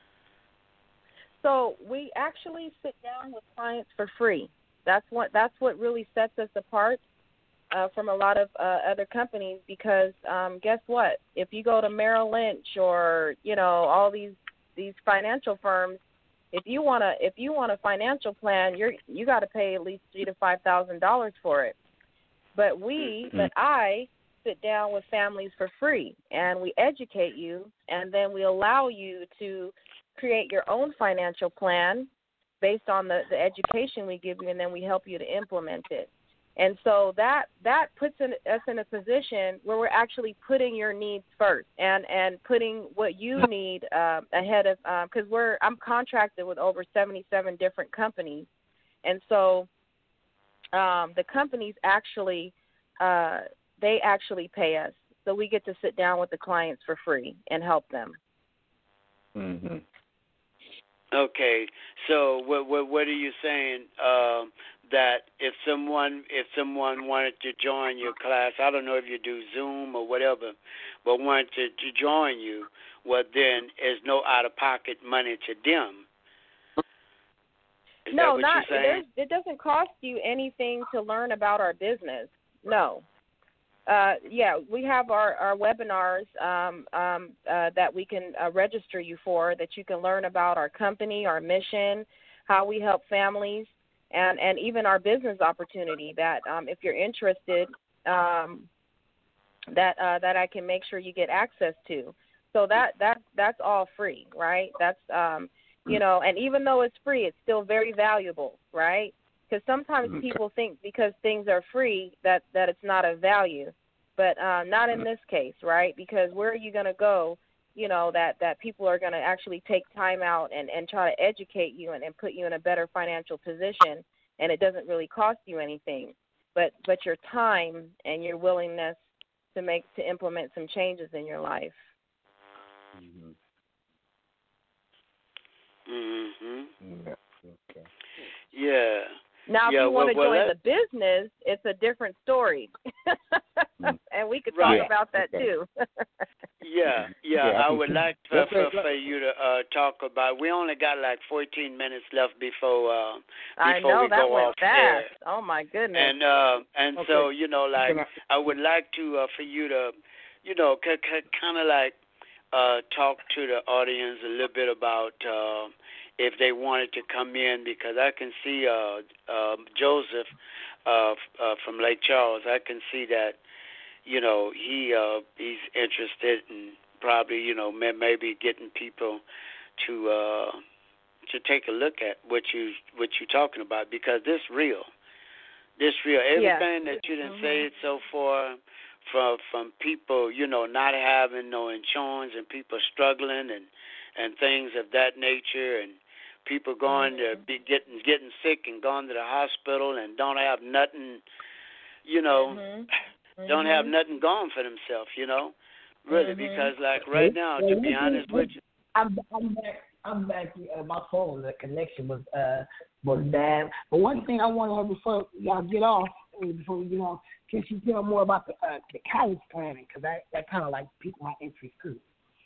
So we actually sit down with clients for free. That's what that's what really sets us apart uh, from a lot of uh, other companies. Because um, guess what? If you go to Merrill Lynch or you know all these these financial firms, if you want to if you want a financial plan, you're you got to pay at least three to five thousand dollars for it. But we, mm-hmm. but I sit down with families for free, and we educate you, and then we allow you to create your own financial plan based on the, the education we give you, and then we help you to implement it. And so that that puts in, us in a position where we're actually putting your needs first, and, and putting what you need uh, ahead of because um, we're I'm contracted with over seventy-seven different companies, and so um, the companies actually uh, they actually pay us, so we get to sit down with the clients for free and help them. Mm-hmm. Okay, so what what what are you saying? Um, that if someone if someone wanted to join your class, I don't know if you do Zoom or whatever, but wanted to, to join you, well then is no out of pocket money to them. Is no, that what not you're saying? it doesn't cost you anything to learn about our business. No. Uh, yeah, we have our, our webinars um, um, uh, that we can uh, register you for, that you can learn about our company, our mission, how we help families, and, and even our business opportunity that um, if you're interested, um, that uh, that I can make sure you get access to. So that, that that's all free, right? That's, um, you know, and even though it's free, it's still very valuable, right? Because sometimes Okay. people think because things are free that, that it's not of value. But uh, not in this case, right? Because where are you going to go, you know, that, that people are going to actually take time out and, and try to educate you and, and put you in a better financial position, and it doesn't really cost you anything. But but your time and your willingness to make to implement some changes in your life. Mm-hmm. Mhm. Yeah. Okay. Yeah. Now, yeah, if you want well, to well, join the business, it's a different story. And we could talk Right. about that, Okay. too. Yeah, yeah. Yeah, I I can would see- like for, Let's for, let- for you to uh, talk about. We only got like fourteen minutes left before uh, I before know we that go went off fast. air. Oh, my goodness. And uh, and Okay. so you know, like Can I, would like to uh, for you to, you know, c- c- kind of like uh, talk to the audience a little bit about uh, if they wanted to come in, because I can see uh, uh, Joseph uh, f- uh, from Lake Charles. I can see that, you know, he uh, he's interested in probably, you know, may, maybe getting people to uh, to take a look at what you what you're talking about, because this real, this real. Everything Yeah. that you done Mhm. said so far, from from people, you know, not having no insurance and people struggling and and things of that nature, and people going to be getting getting sick and going to the hospital and don't have nothing, you know, Mhm. don't have Mhm. nothing going for themselves, you know, really, Mhm. because like right now, to be honest with you, I'm I'm back. I'm back. Uh, my phone, the connection was uh was bad. But one thing I want to know before y'all get off, uh, before we get off, can she tell more about the uh, the college planning? Because that that kind of like piqued my interest too.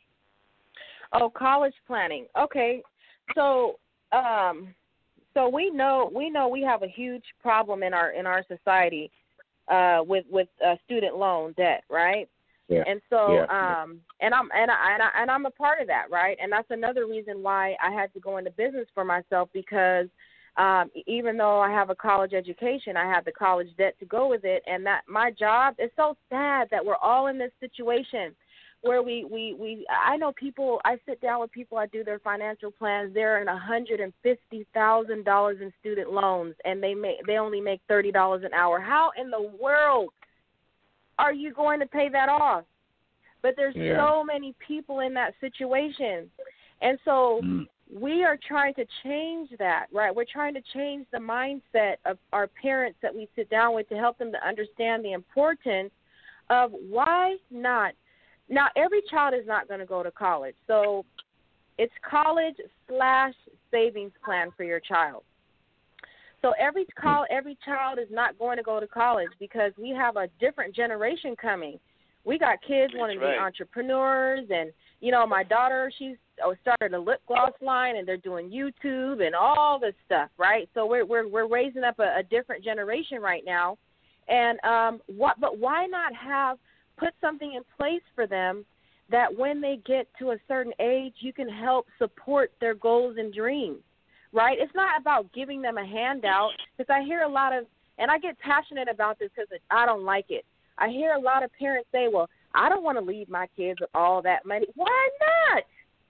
Oh, college planning. Okay, so um, so we know we know we have a huge problem in our in our society uh, with with uh, student loan debt, right? Yeah. And so, Yeah. um, and I'm and I, and I and I'm a part of that, right? And that's another reason why I had to go into business for myself, because um, even though I have a college education, I have the college debt to go with it, and that my job is so sad that we're all in this situation where we we we. I know people. I sit down with people. I do their financial plans. They're in a hundred and fifty thousand dollars in student loans, and they make they only make thirty dollars an hour. How in the world are you going to pay that off? But there's Yeah. so many people in that situation. And so Mm. we are trying to change that, right? We're trying to change the mindset of our parents that we sit down with to help them to understand the importance of why not. Now, every child is not going to go to college. So it's college slash savings plan for your child. So every col- every child is not going to go to college, because we have a different generation coming. We got kids That's wanting to right. be entrepreneurs, and you know, my daughter, she's oh, started a lip gloss line, and they're doing YouTube and all this stuff, right? So we're we're we're raising up a, a different generation right now, and um, what? But why not have put something in place for them that when they get to a certain age, you can help support their goals and dreams. Right? It's not about giving them a handout, because I hear a lot of, and I get passionate about this because I don't like it. I hear a lot of parents say, well, I don't want to leave my kids with all that money. Why not?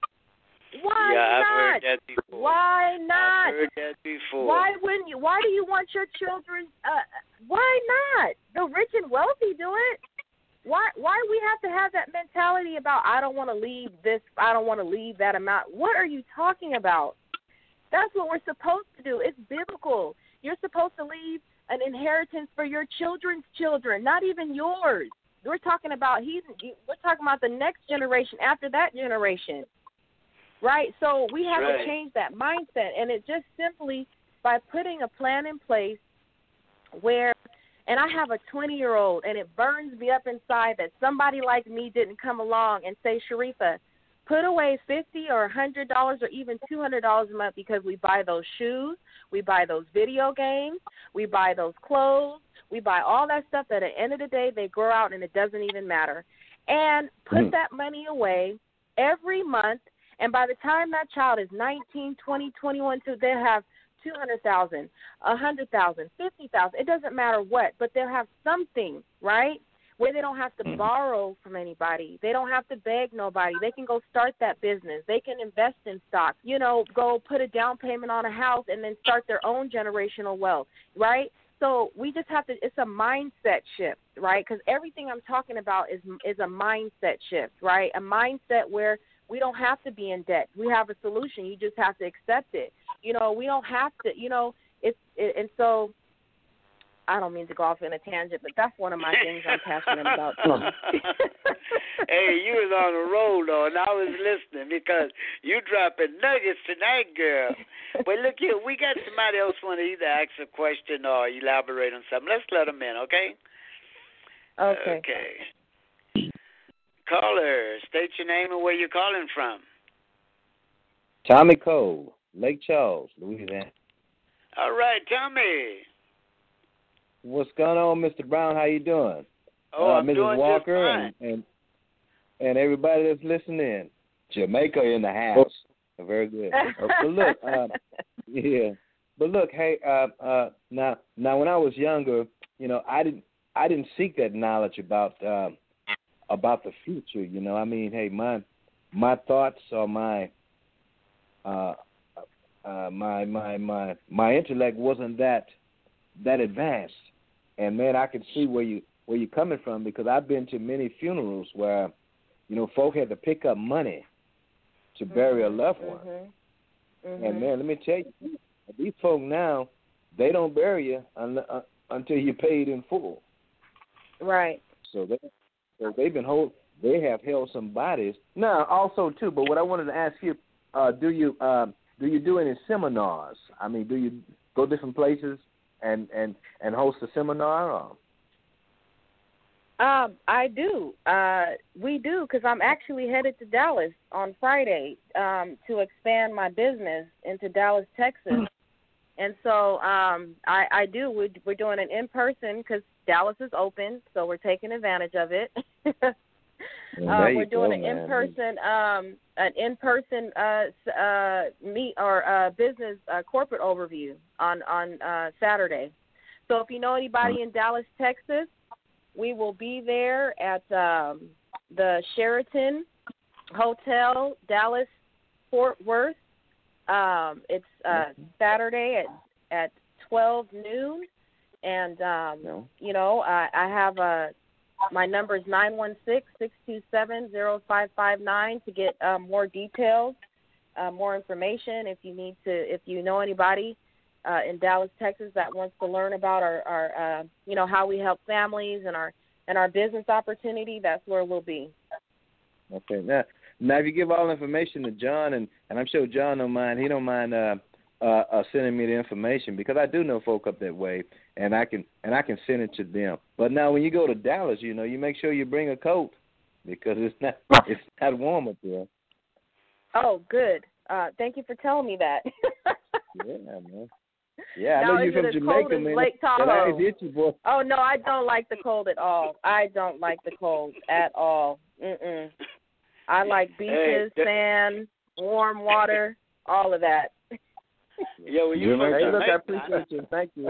Why yeah, not? I've heard that before. Why not? I've heard that before. Why wouldn't you? Why do you want your children? Uh, why not? The rich and wealthy do it. Why? Why do we have to have that mentality about I don't want to leave this, I don't want to leave that amount? What are you talking about? That's what we're supposed to do. It's biblical. You're supposed to leave an inheritance for your children's children, not even yours. We're talking about he's. We're talking about the next generation after that generation. right? So we have right. to change that mindset, and it just simply by putting a plan in place where, and I have a twenty-year-old, and it burns me up inside that somebody like me didn't come along and say, Sharifa, put away fifty dollars or one hundred dollars or even two hundred dollars a month because we buy those shoes, we buy those video games, we buy those clothes, we buy all that stuff that at the end of the day they grow out and it doesn't even matter. And put mm. that money away every month, and by the time that child is nineteen, twenty, twenty-one, so they'll have two hundred thousand dollars, one hundred thousand dollars, fifty thousand dollars. It doesn't matter what, but they'll have something, right, where they don't have to mm. borrow from anybody. They don't have to beg nobody. They can go start that business. They can invest in stock, you know, go put a down payment on a house and then start their own generational wealth, right? So we just have to, it's a mindset shift, right? Because everything I'm talking about is is a mindset shift, right? A mindset where we don't have to be in debt. We have a solution. You just have to accept it. You know, we don't have to, you know, it's, it, and so I don't mean to go off in a tangent, but that's one of my things I'm passionate about too. Hey, you was on a roll, though, and I was listening because you dropping nuggets tonight, girl. But look here, we got somebody else want to either ask a question or elaborate on something. Let's let them in, okay? Okay. Okay. Caller, state your name and where you're calling from. Tommy Cole, Lake Charles, Louisiana. All right, Tommy. What's going on, Mister Brown? How you doing? Oh, uh, I'm Missus doing Walker just fine. And, and and everybody that's listening. Jamaica in the house. Oh. Very good. Uh, but look, uh, yeah. But look, hey, uh, uh, now now when I was younger, you know, I didn't I didn't seek that knowledge about uh, about the future. You know, I mean, hey, my my thoughts or my uh, uh, my my my my intellect wasn't that that advanced. And man, I can see where you where you're coming from because I've been to many funerals where, you know, folk had to pick up money to mm-hmm. bury a loved one. Mm-hmm. Mm-hmm. And man, let me tell you, these folk now, they don't bury you un- uh, until you're paid in full. Right. So they, so they've been hold, they have held some bodies. Now, also too, but what I wanted to ask you, uh, do you uh, do you do any seminars? I mean, do you go different places and and and host a seminar? Or? Um, I do. Uh, we do because I'm actually headed to Dallas on Friday um, to expand my business into Dallas, Texas. And so um, I, I do. We're, we're doing an in-person because Dallas is open, so we're taking advantage of it. uh, we're doing go, an man. in-person, um, an in-person uh, uh, meet or uh, business uh, corporate overview on on uh, Saturday. So if you know anybody in Dallas, Texas, we will be there at um, the Sheraton Hotel, Dallas, Fort Worth. Um, it's uh, Saturday at at twelve noon, and um, no. you know I, I have a my number is nine one six, six two seven, zero five five nine to get um, more details, uh, more information. If you need to, if you know anybody uh, in Dallas, Texas that wants to learn about our, our uh, you know how we help families and our and our business opportunity, that's where we'll be. Okay, now. Now, if you give all information to John, and, and I'm sure John don't mind, he don't mind uh, uh, uh, sending me the information because I do know folk up that way, and I can and I can send it to them. But now, when you go to Dallas, you know, you make sure you bring a coat because it's not it's not warm up there. Oh, good. Uh, thank you for telling me that. Yeah, man. Yeah, I now, know you're from Jamaica, man. Lake Tahoe. You, boy. Oh no, I don't like the cold at all. I don't like the cold at all. Mm-mm. I like beaches, hey, sand, warm water, all of that. Yeah, well, you hey, look, I appreciate you. Thank you.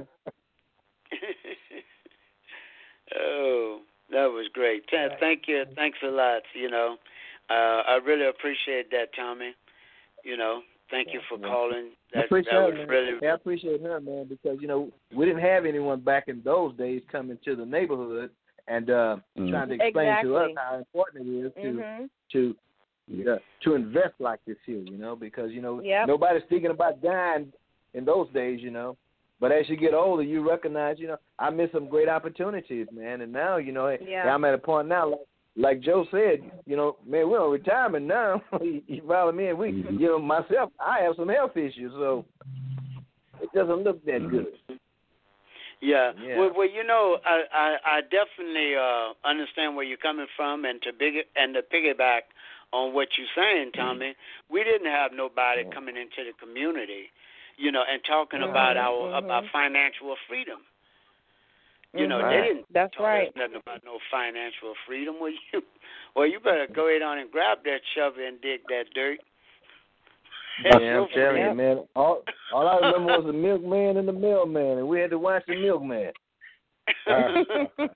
Oh, that was great. Thank you. Thanks a lot. You know, uh, I really appreciate that, Tommy. You know, thank you for calling. That, I appreciate that was her, really. Yeah, I appreciate her, man, because you know we didn't have anyone back in those days coming to the neighborhood and uh, mm-hmm. trying to explain exactly. to us how important it is to mm-hmm. to uh, to invest like this here, you know, because you know yep. nobody's thinking about dying in those days, you know. But as you get older, you recognize, you know, I missed some great opportunities, man, and now, you know, yeah. I'm at a point now, like, like Joe said, you know, man, we're on retirement now. You follow me? And we, mm-hmm. you know, myself, I have some health issues, so it doesn't look that good. Yeah. yeah. Well, well, you know, I, I, I definitely uh, understand where you're coming from, and to big and to piggyback on what you're saying, Tommy, mm-hmm. we didn't have nobody yeah. coming into the community, you know, and talking mm-hmm. about our mm-hmm. about financial freedom. You know, mm-hmm. they didn't That's tell right. us nothing about no financial freedom. Well, you, well, you better go ahead on and grab that shovel and dig that dirt. Yeah, I'm telling you, man. All, all I remember was the milkman and the mailman, and we had to watch the milkman. Uh,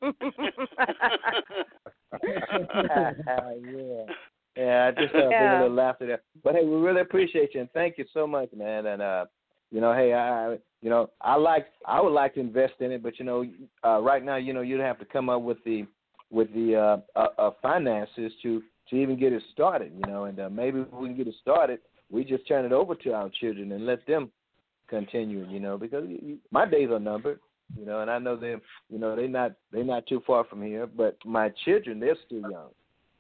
yeah. Yeah, I just uh, yeah. bring a little laughter there. But hey, we really appreciate you, and thank you so much, man. And uh, you know, hey, I, you know, I like, I would like to invest in it, but you know, uh, right now, you know, you'd have to come up with the, with the uh, uh, uh, finances to to even get it started, you know, and uh, maybe if we can get it started, we just turn it over to our children and let them continue, you know, because you, my days are numbered, you know, and I know them, you know, they're not they're not too far from here, but my children, they're still young.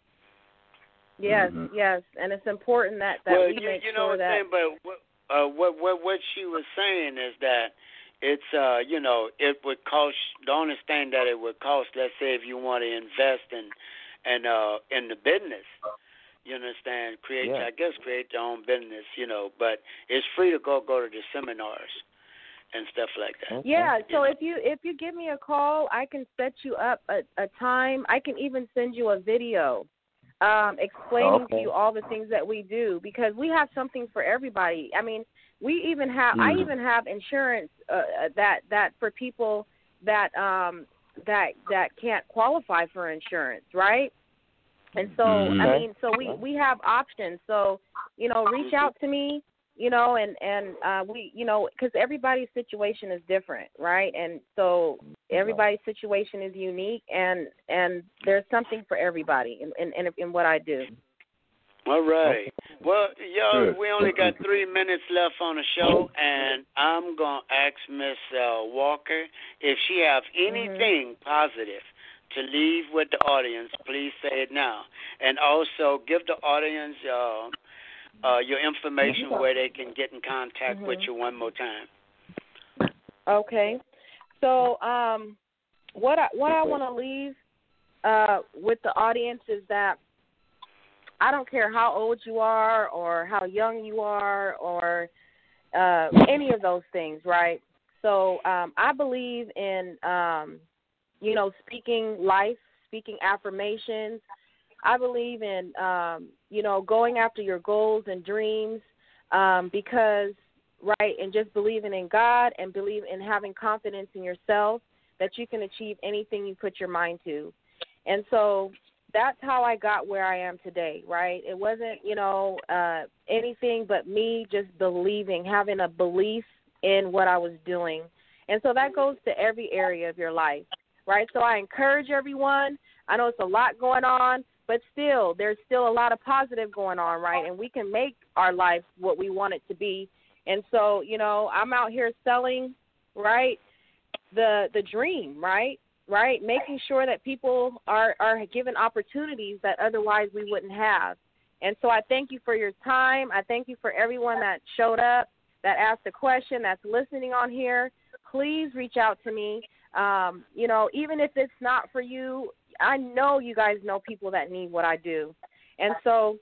Yes, mm-hmm. yes, and it's important that, that well, we you, make you know sure what I'm that. saying, but what, uh, what what what she was saying is that it's uh you know it would cost. The only thing that it would cost, let's say, if you want to invest in and uh in the business. You understand? Create, yeah. I guess, create your own business, you know. But it's free to go go to the seminars and stuff like that. Yeah. So you if you if you give me a call, I can set you up a, a time. I can even send you a video um, explaining okay. to you all the things that we do, because we have something for everybody. I mean, we even have. Mm. I even have insurance uh, that that for people that um, that that can't qualify for insurance, right? And so, mm-hmm. I mean, so we, we have options. So, you know, reach out to me, you know, and, and uh, we, you know, because everybody's situation is different, right? And so everybody's situation is unique, and, and there's something for everybody in, in, in what I do. All right. Well, y'all, we only got three minutes left on the show, and I'm going to ask Miss uh, Walker if she has anything mm-hmm. positive to leave with the audience. Please say it now. And also give the audience uh, uh, your information where they can get in contact mm-hmm. with you one more time. Okay. So um, what I, what I want to leave uh, with the audience is that I don't care how old you are or how young you are or uh, any of those things, right? So um, I believe in um, you know, speaking life, speaking affirmations. I believe in, um, you know, going after your goals and dreams um, because, right, and just believing in God and believe in having confidence in yourself that you can achieve anything you put your mind to. And so that's how I got where I am today, right? It wasn't, you know, uh, anything but me just believing, having a belief in what I was doing. And so that goes to every area of your life. Right, so I encourage everyone. I know it's a lot going on, but still, there's still a lot of positive going on, right? And we can make our life what we want it to be. And so, you know, I'm out here selling, right, the the dream, right, right, making sure that people are, are given opportunities that otherwise we wouldn't have. And so I thank you for your time. I thank you for everyone that showed up, that asked a question, that's listening on here. Please reach out to me. Um, you know, even if it's not for you, I know you guys know people that need what I do. And so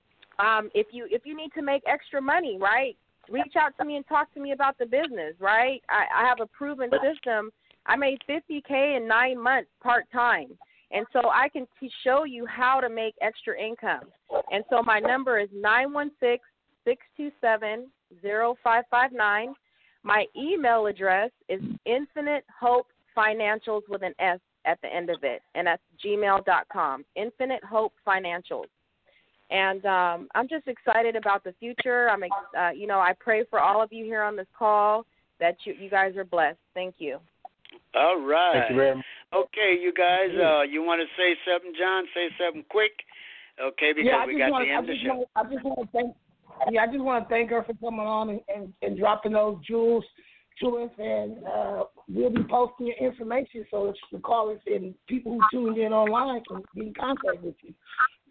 um, if you if you need to make extra money, right, reach out to me and talk to me about the business, right? I, I have a proven system. I made fifty K in nine months part-time. And so I can t- show you how to make extra income. And so my number is nine one six, six two seven, zero five five nine. My email address is Infinite Hope Financials with an S at the end of it, and that's gmail dot com, Infinite Hope Financials. And um, I'm just excited about the future. I'm, ex- uh, you know, I pray for all of you here on this call that you, you guys are blessed. Thank you. All right. Thank you very much. Okay, you guys, uh, you want to say something, John? Say something quick, okay? Because yeah, we got wanna, the end of the show. Want, I just want to thank. Yeah, I just want to thank her for coming on and, and, and dropping those jewels to us, and uh, we'll be posting your information so the callers and people who tuned in online can get in contact with you.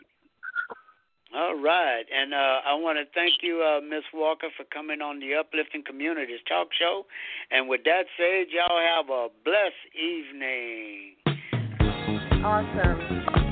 All right. And uh, I want to thank you, uh, Miss Walker, for coming on the Uplifting Communities Talk Show. And with that said, y'all have a blessed evening. Awesome.